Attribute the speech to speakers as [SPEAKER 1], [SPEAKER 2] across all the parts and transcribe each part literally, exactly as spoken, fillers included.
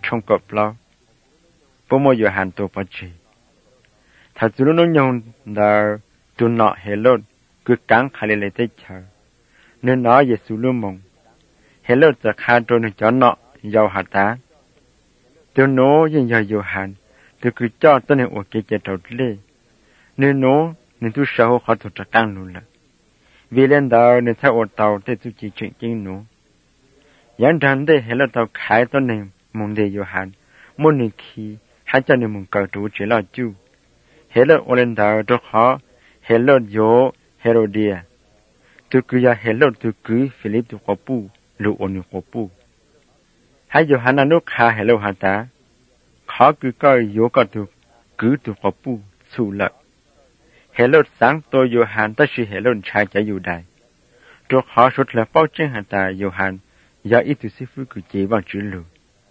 [SPEAKER 1] trong cọp lo bố mua giờ hàn tổ bát chỉ thật sự nó nhung là tu nọ hệ lốt cứ cắn khai lấy tới chờ nên nó Giêsu luôn mong hệ lốtจะkhai trôi nó cho nọ giàu hạt tá tu nóยังgiàu giàu hàn tu cứ cho tên này ở cái chế đầu lê nên nó nên tu sao họ tu trắc căng luôn là vì lên đó nên theo ở tàu để tu chỉ chuyện chính nó yang rằng để hệ lốt tàu khai tên này mong để giàu hàn muốn nên khi hai cha nên mong cầu tu chỉ là chú hệ lốt ở lên đó cho họ hệ lốt yo Herodia tu cứ ya hệ lốt tu cứ Philip tu có pu lu onu có pu hai Johanna nó khá hệ lốt hạt tá khó cứ coi yo có tu cứ tu có pu su lợi hệ lốt sáng tôi Johann ta chỉ hệ lốt trai chạyอยู่đại cho họ xuất là bao trên hạt tá Johann ya ít tu sư phụ cứ chỉ bằng chữ lu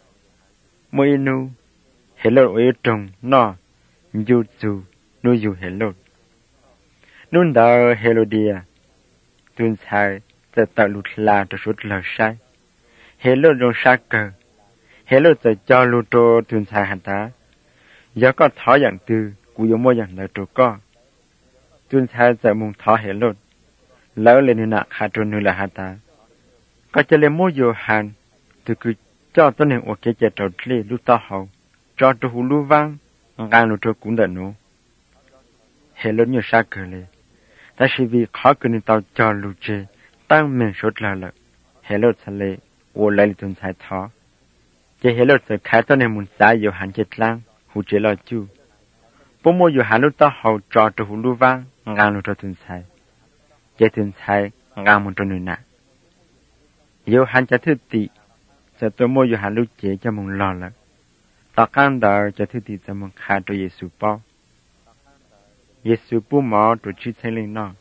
[SPEAKER 1] mỗi nu hệ lốt ở trong nó yu tu nu yu hệ lốt nun đó Herodia tuân saiจะtạo lụt là cho suốt lời sai Herod trong sa cờ Herodจะcho lụt cho tuân sai hẳn ta giờ có thọ dạng từ cụ yếu mua dạng lời trổ co tuân saiจะmùng thọ Herod lỡ lên nạ khá trôn nữ là hẳn ta có cho lên mua vô hàn từ cứ cho tôi nên ở cái chế trò lê lúc ta hậu cho tôi hú lưu vang ngang lụt cho cũng đợt nó Herod như sa cờ lê ta chỉ vì khó cần tàu cho lũ chế tăng mình sốt là lợi Herod sẽ lệ ô lại tuần sai thọ chế Herod sẽ khai cho nên muốn giải yêu hàn chết lang hụ chế lo chú bố mua yêu hàn lúc ta hậu cho cho hụ lưu vang ngang lũ cho tuần sai chế tuần sai ngang một cho người nạ yêu hàn cho thứ tị sẽ tôi mua yêu hàn lúc chế cho mong lo lợi ta can đờ cho thứ tị cho mong khai cho Giêsu bao Giêsu bố mỏ tổ chức thành linh nó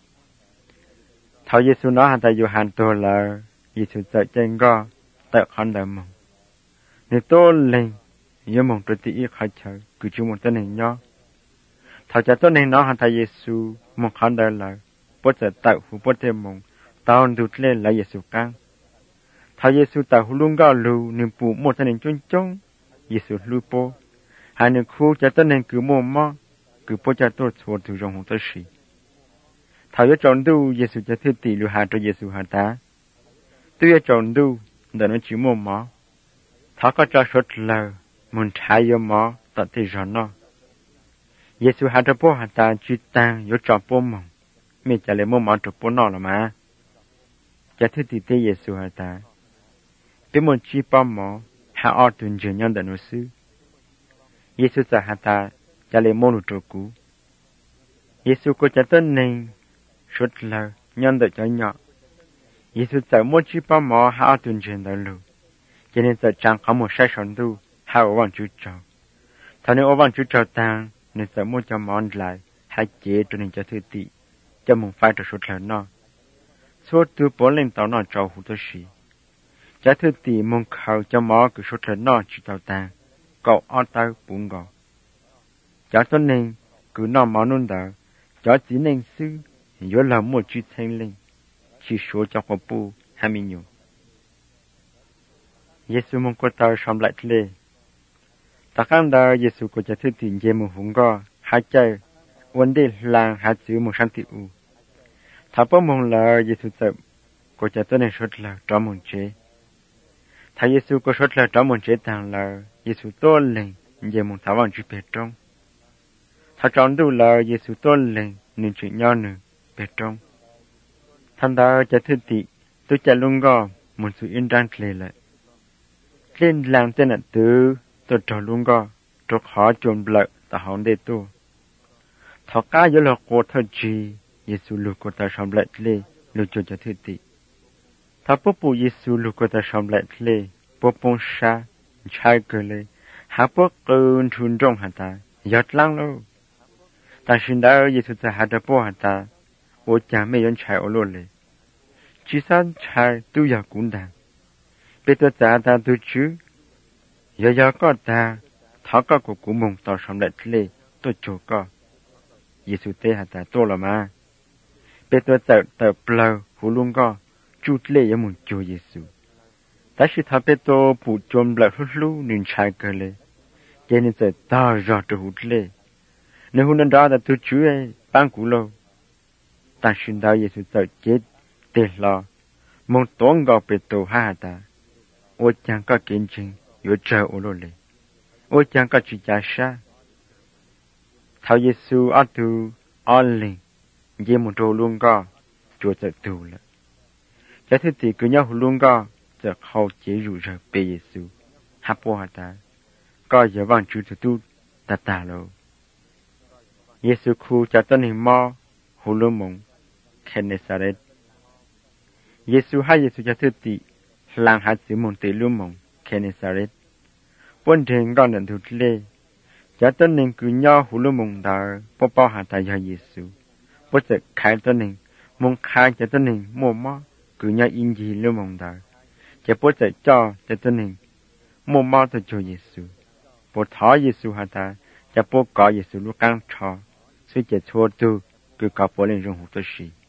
[SPEAKER 1] thảo Giêsu nói hắn ta yêu hàn tôi là Giêsu dạy chân go tại khán đợi mong nếu tôi lên yêu mong tôi tự ý khai chờ cứ chú một tên này nhó thảo cha tôi này nói hắn ta Giêsu mong khán đợi là bố sẽ tạo hữu bố thêm mong tao đụt lên là Giêsu căng thảo Giêsu tạo hữu luôn go lưu niệm phụ một tên này chôn chôn Giêsu lưu bố hai niệm khu cha tôi này cứ mua mò cứ bố cha tôi xua từ trong hồng tới sĩ thảo yo chọn du Giêsu cho thứ tỷ lưu hà cho Giêsu hà ta tôi yo chọn du để nó chịu mua mỏ thảo có cho sốt lờ muốn trái yo mỏ tận thì rõ nó Giêsu hà cho bố hà ta chỉ tăng yo chọn bố mong mình trả lời mua mỏ cho bố nó là mà cho thứ tỷ tê Giêsu hà ta biết muốn chỉ bao mỏ hà ở tuần trường nhân để nó sư Giêsu trả hà ta trả lời mua nụ cũ Giêsu có trả tên này suốt lời nhân được cho nhỏ Giêsu trả mua chỉ bao mỏ hạ tuần trên đời lù cho nên giờ chẳng có một sai sót đâu hạ ở văn chú trò thằng này ở văn chú trò tăng nên giờ mua cho món lại hai chế cho nên cho thư tị cho mong phải cho suốt lời nó suốt từ bốn lên tàu nó trò hụt tới xí cho thư tị mong khẩu cho mỏ cứ suốt lời nó chỉ tàu tăng cậu ở tàu bốn gò cho cho nên cứ nó món luôn đó cho chỉ nên sư nhớ là một chút thanh linh chỉ số cho họ bu hai mươi nhiều Giêsu mong có tao xong lại lệ ta khăn đó Giêsu có cho thứ tiền dễ một hùng go hai chơi vấn đề là hai chữ một sáng tiệu thà bố mong là Giêsu tập có cho tôi này sốt là cho mong chế thà Giêsu có sốt là cho mong chế thằng là Giêsu tôi lên dễ mong thảo bằng chữ bề trong thà chọn đủ là Giêsu tôi lên nên chuyện nhỏ nữa bề trong thằng đó cho thứ tị tôi chạy luôn go một sự yên đang lệ lại lên làm tên là tứ tôi trò luôn go cho khó chuẩn lợi ta hỏng để tôi thọ cá giữa là cô thơ chi Giêsu lục cô ta xong lại lệ lục cho cho thứ tị thà bố bố Giêsu lục cô ta xong lại lệ bố bông xa trai cơ lệ hạ bố cơn thun trong hả ta giọt lăng đâu ta xin đã Giêsu ta hạ ta bố hả ta ô cha mẹ yon trai ô lô lệ chỉ san trai tu ya cũng đàn bây giờ ta ta tu chứ giờ giờ có ta thọ có của của mông tao xong lại lệ tôi chỗ có Giêsu tê hả ta tôi là mà bây giờ ta ta pleu hú luôn có chút lệ giống một chỗ Giêsu ta chỉ thà bé tô phụ chôm lại hút lú nên trái cơ lệ cho nên sẽ ta rõ từ hút lệ nếu hôm đó ta tu chúa ban cũ lâu ta xin đạo Giêsu sợ chết tiền lo mong toán gạo bé tô ha ta ôi chẳng có kiến trình yếu trợ ô lô lệ ôi chẳng có chỉ trả sa thảo Giêsu ở tu ở linh dễ một đồ luôn có chúa sẽ tu là cho thế thì cứ nhau luôn cóจะเขาเจรูจะเปเยซูฮับว่าตาก็อย่าวังจูตุตุตาตาโลเยซูครูจะต้นหิมอฮูลุมงเคนเนซาเรตเยซูให้เยซูจะทุติหลังหัดสิมงเตลุมงเคนเนซาเรตปนเทงก่อนนันทุเลจะต้นหนึ่งคือย่อฮูลุมงดาปอปอหาตายาเยซูปอจะขายต้นหนึ่งมงขายจะต้นหนึ่งมัวมอคือย่ออินจีลุมงดาจะพูดจะจ่อจะตัวหนึ่งมัวมอตัวโจเยซูพูดท้อเยซูฮาตาจะพูดก่อเยซูลูกกังชอซึ่งจะชัวตูคือก่อปเล่นรงหูตัวสี